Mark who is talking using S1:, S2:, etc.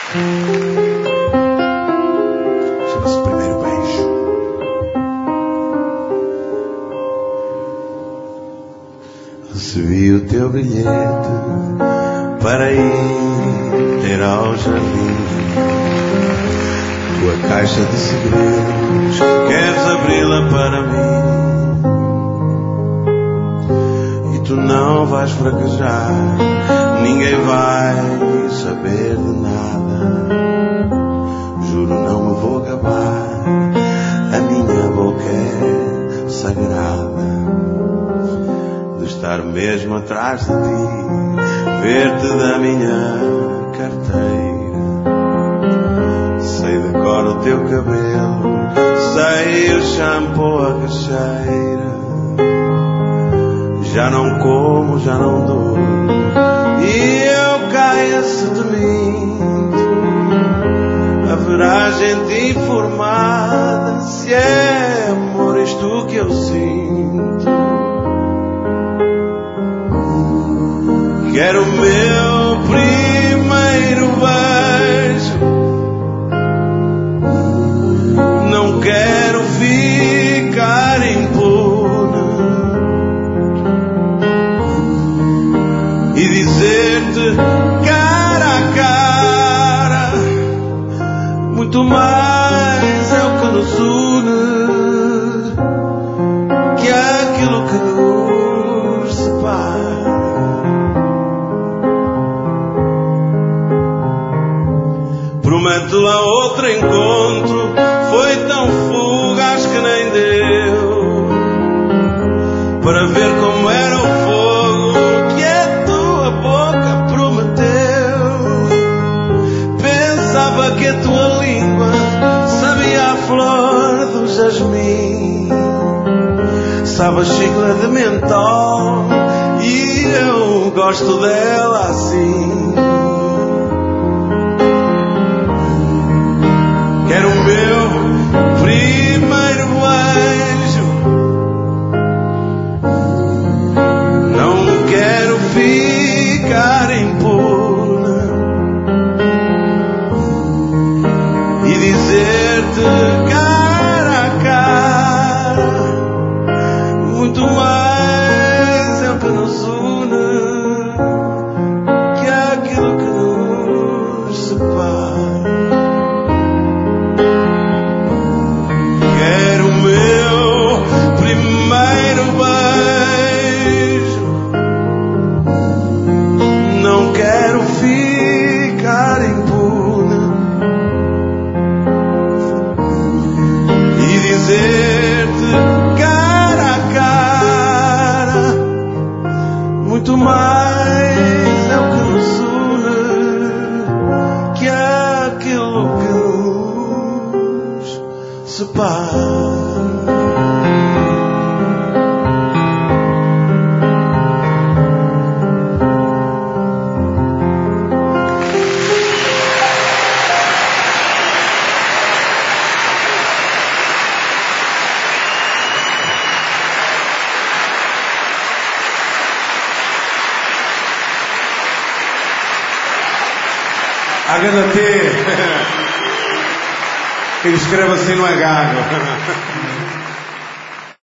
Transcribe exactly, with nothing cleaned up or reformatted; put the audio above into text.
S1: Chama-se Primeiro Beijo. Recebi o teu bilhete para ir ter ao jardim. Tua caixa de segredos, queres abri-la para mim? E tu não vais fraquejar, ninguém vai saber de nada. Juro, não me vou gabar, a minha boca é sagrada. De estar mesmo atrás de ti, ver-te da minha carteira. Sei de cor o teu cabelo, sei o shampoo, a cacheira. Já não como, já não durmo, e eu caio se te minto. Haverá gente informada se é amor isto que eu sinto. Quero o meu primeiro beijo, não quero ficar impune e dizer-te cara a cara, muito mais é o que nos une que aquilo que nos separa. Prometo lá outro encontro, foi tão fugaz que nem deu para ver como era o fogo que a tua boca prometeu. Pensava que a tua língua sabia a flor do jasmim, sabe a xícara de mentol, e eu gosto dela assim. Quero o meu primeiro beijo, não quero ficar impune e dizer-te cara a cara, muito mais é o que nos une que aquilo que nos separa. Muito mais é o que nos une que aquilo que nos separa.
S2: H D T. Quem escreve assim não é gago.